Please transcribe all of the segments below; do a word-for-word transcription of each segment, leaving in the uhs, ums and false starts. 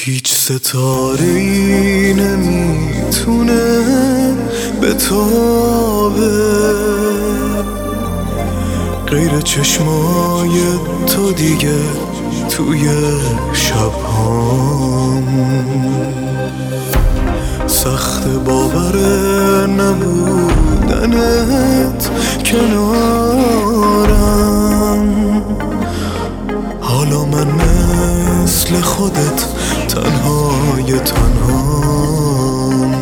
هیچ ستاره‌ای نمیتونه بتابه غیر چشمای تو دیگه توی شبهام. سخت باور نبودنت کنارم، حالا من مثل خودت تنهای تنهام.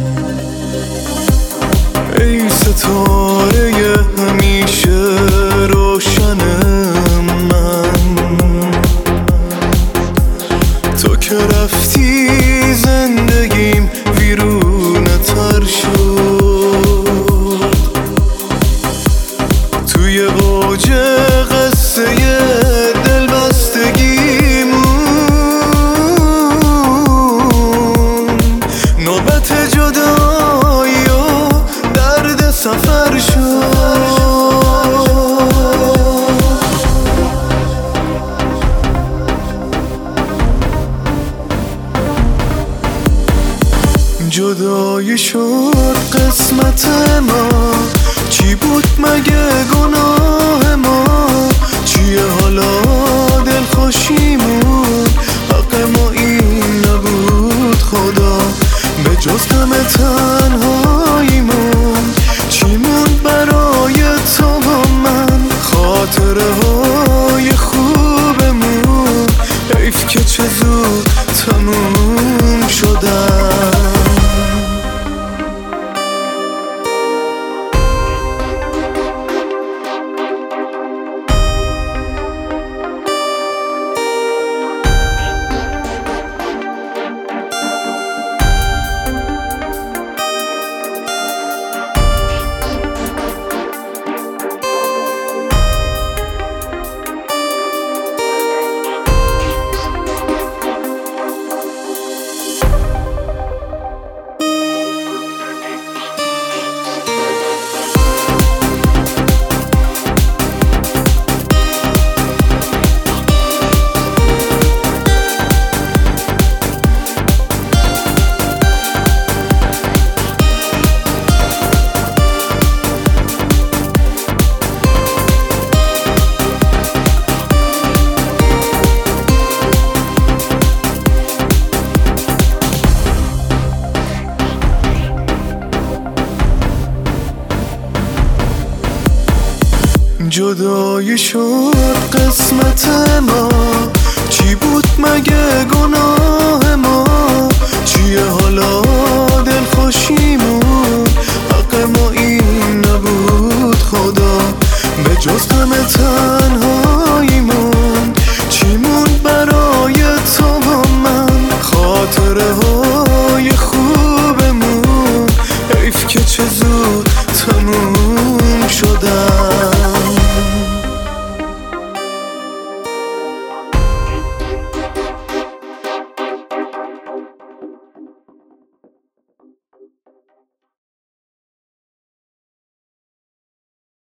ای ستاره همیشه روشن من، تو که رفتی زندگیم ویرونه تر شد. توی اوج قصه دلبستگیمون نوبت جدایی و درد سفر شد. جدایی شد قسمت ما، چی بود مگه گناه ما؟ چیه حالا دلخوشیمون؟ حق ما این نبود خدا، به جز غم تنهاییمون چی موند برای تو و من؟ خاطره های خوبمون حیف که چه زود تموم شدن. جدایی شد قسمت ما، چی بود مگه گناه ما؟ چیه حالا دلخوشیمون؟ حق ما این نبود خدا، به جز غم تنهاییمون چی موند برای تو و من؟ خاطره های خوبمون حیف که چه زود تموم شدن.